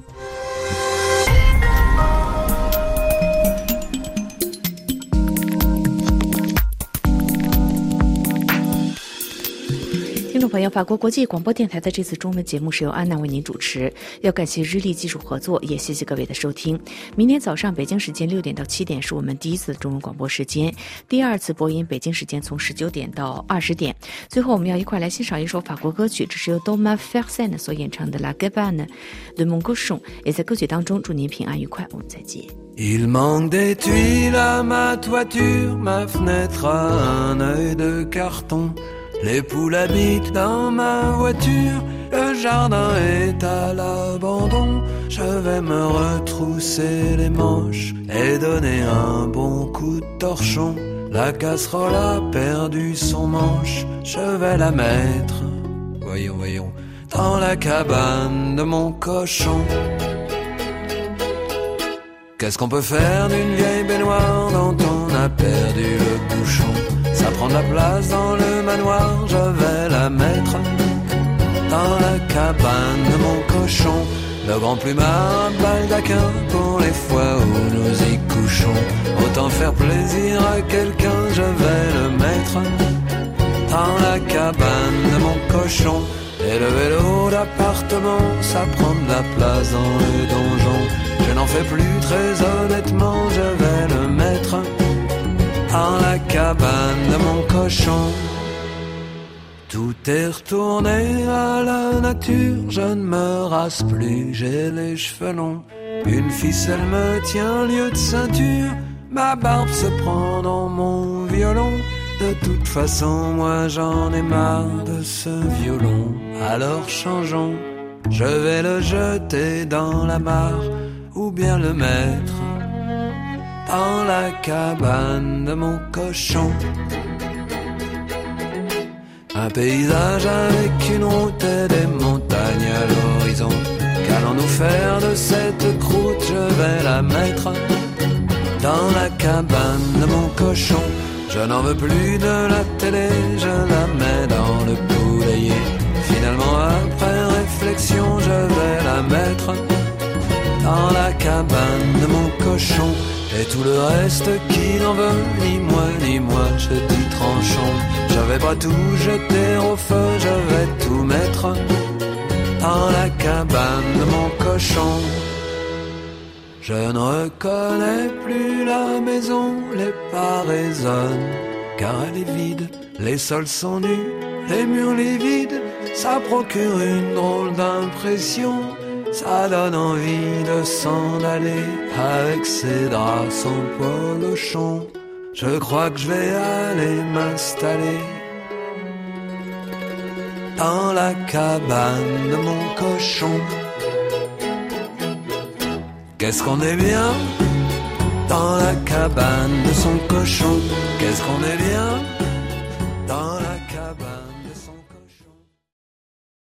听众朋友，法国国际广播电台的这次中文节目是由安娜为您主持，要感谢日立技术合作，也谢谢各位的收听。明天早上北京时间6点到7点是我们第一次的中文广播时间，第二次播音北京时间从19点到20点。最后我们要一块来欣赏一首法国歌曲，这是由 Thomas Fersen 所演唱的 La Cabane de mon cochon， 也在歌曲当中祝您平安愉快，我们再见。 Il manque des tuiles à ma toiture, ma fenêtre a un œil de carton.Les poules habitent dans ma voiture, le jardin est à l'abandon. Je vais me retrousser les manches et donner un bon coup de torchon. La casserole a perdu son manche, je vais la mettre, voyons, dans la cabane de mon cochon. Qu'est-ce qu'on peut faire d'une vieille baignoire dont on a perdu le bouchon?Ça prend de la place dans le manoir, je vais la mettre dans la cabane de mon cochon. Le grand plumard baldaquin pour les fois où nous y couchons. Autant faire plaisir à quelqu'un, je vais le mettre dans la cabane de mon cochon. Et le vélo d'appartement, ça prend de la place dans le donjon. Je n'en fais plus très honnêtement, je vais le mettre dans la cabane de mon cochon. Tout est retourné à la nature, je ne me rase plus, j'ai les cheveux longs. Une ficelle me tient lieu de ceinture, ma barbe se prend dans mon violon. De toute façon, moi j'en ai marre de ce violon. Alors changeons, je vais le jeter dans la mare ou bien le mettre dans la cabane de mon cochon. Un paysage avec une route et des montagnes à l'horizon. Qu'allons-nous faire de cette croûte? Je vais la mettre dans la cabane de mon cochon. Je n'en veux plus de la télé, je la mets dans le poulailler. Finalement, après réflexion, je vais la mettre dans la cabane de mon cochon. Et tout le reste qui n'en veut, ni moi, je dis tranchons. Je vais pas tout jeter au feu, je vais tout mettre dans la cabane de mon cochon. Je ne reconnais plus la maison, les pas résonnent, car elle est vide, les sols sont nus, les murs livides, ça procure une drôle d'impression. Ça donne envie de s'en aller avec ses draps, son polochon. Je crois que je vais aller m'installer dans la cabane de mon cochon. Qu'est-ce qu'on est bien dans la cabane de son cochon. Qu'est-ce qu'on est bien